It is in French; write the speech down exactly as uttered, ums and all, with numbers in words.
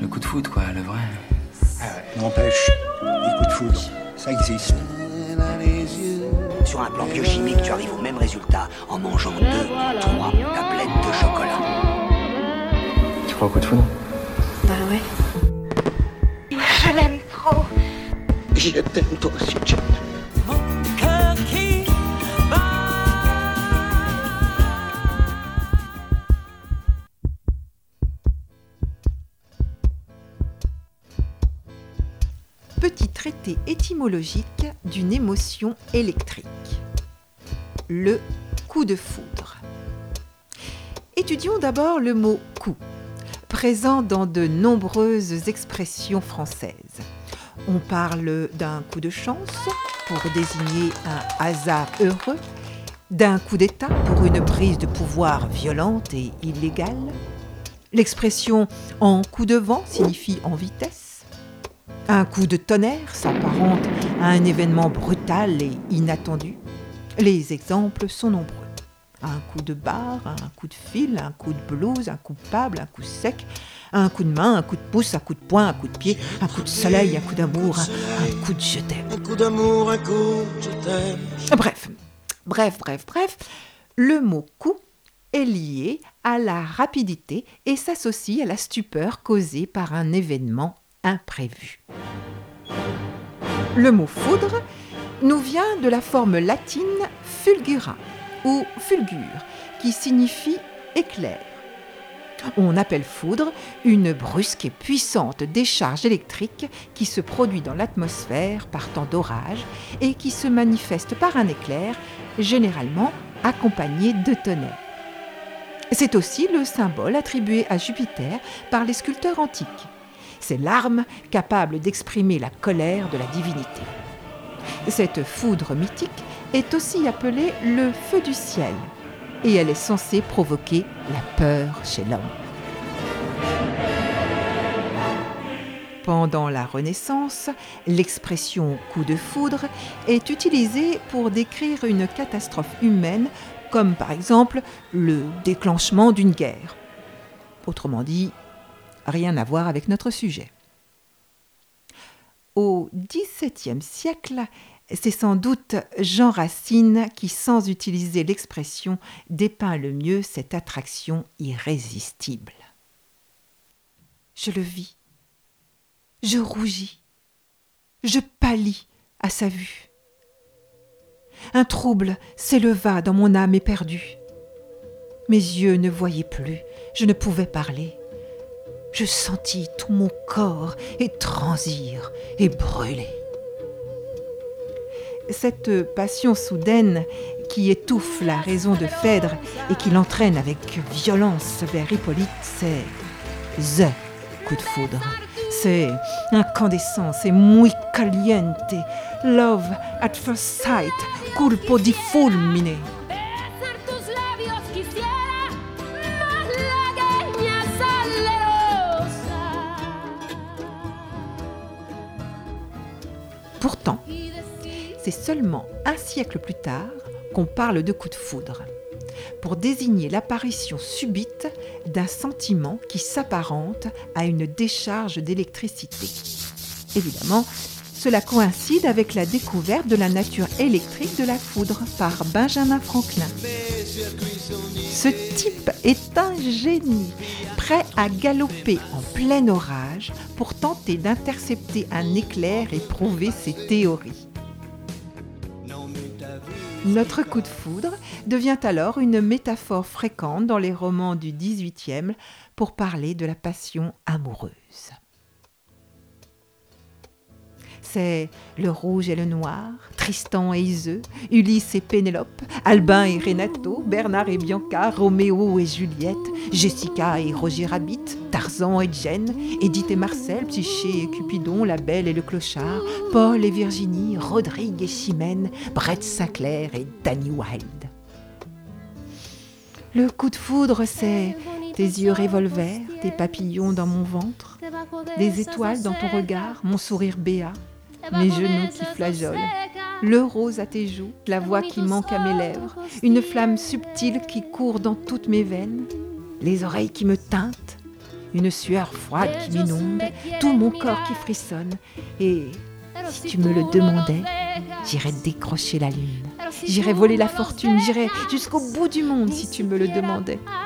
Le coup de foudre, quoi, le vrai. Ah ouais. N'empêche, les coups de foudre, ça existe. Sur un plan biochimique, tu arrives au même résultat en mangeant deux, trois tablettes de chocolat. Tu crois au coup de foudre? Bah ouais. Je l'aime trop. Je t'aime toi aussi, Jack. Petit traité étymologique d'une émotion électrique. Le coup de foudre. Étudions d'abord le mot « coup », présent dans de nombreuses expressions françaises. On parle d'un coup de chance pour désigner un hasard heureux, d'un coup d'état pour une prise de pouvoir violente et illégale. L'expression « en coup de vent » signifie en vitesse. Un coup de tonnerre s'apparente à un événement brutal et inattendu. Les exemples sont nombreux. Un coup de barre, un coup de fil, un coup de blouse, un coupable, un coup sec, un coup de main, un coup de pouce, un coup de poing, un coup de pied, un coup de soleil, un coup d'amour, un, un coup de je t'aime. Un coup d'amour, un coup de je t'aime. Bref, bref, bref, bref, le mot coup est lié à la rapidité et s'associe à la stupeur causée par un événement imprévu. Le mot foudre nous vient de la forme latine fulgura ou fulgure qui signifie éclair. On appelle foudre une brusque et puissante décharge électrique qui se produit dans l'atmosphère par temps d'orage et qui se manifeste par un éclair, généralement accompagné de tonnerre. C'est aussi le symbole attribué à Jupiter par les sculpteurs antiques. C'est l'arme capable d'exprimer la colère de la divinité. Cette foudre mythique est aussi appelée le feu du ciel et elle est censée provoquer la peur chez l'homme. Pendant la Renaissance, l'expression « coup de foudre » est utilisée pour décrire une catastrophe humaine comme par exemple le déclenchement d'une guerre. Autrement dit, rien à voir avec notre sujet. Au dix-septième siècle, c'est sans doute Jean Racine qui, sans utiliser l'expression, dépeint le mieux cette attraction irrésistible. Je le vis, je rougis, je pâlis à sa vue. Un trouble s'éleva dans mon âme éperdue. Mes yeux ne voyaient plus, je ne pouvais parler. Je sentis tout mon corps étransir et brûler. Cette passion soudaine qui étouffe la raison de Phèdre et qui l'entraîne avec violence vers Hippolyte, c'est THE coup de foudre. C'est incandescence et muy caliente, love at first sight, colpo di fulmine. Pourtant, c'est seulement un siècle plus tard qu'on parle de coup de foudre, pour désigner l'apparition subite d'un sentiment qui s'apparente à une décharge d'électricité. Évidemment, cela coïncide avec la découverte de la nature électrique de la foudre par Benjamin Franklin. Ce type est un génie, prêt à galoper en plein orage pour tenter d'intercepter un éclair et prouver ses théories. Notre coup de foudre devient alors une métaphore fréquente dans les romans du dix-huitième pour parler de la passion amoureuse. C'est le rouge et le noir, Tristan et Iseux, Ulysse et Pénélope, Albin et Renato, Bernard et Bianca, Roméo et Juliette, Jessica et Roger Rabbit, Tarzan et Jane, Édith et Marcel, Psyché et Cupidon, La Belle et le Clochard, Paul et Virginie, Rodrigue et Chimène, Brett Sinclair et Danny Wilde. Le coup de foudre, c'est tes yeux revolver, tes papillons dans mon ventre, des étoiles dans ton regard, mon sourire béat, mes genoux qui flageolent, le rose à tes joues, la voix qui manque à mes lèvres, une flamme subtile qui court dans toutes mes veines, les oreilles qui me teintent, une sueur froide qui m'inonde, tout mon corps qui frissonne. Et si tu me le demandais, j'irais décrocher la lune. J'irais voler la fortune, j'irais jusqu'au bout du monde si tu me le demandais.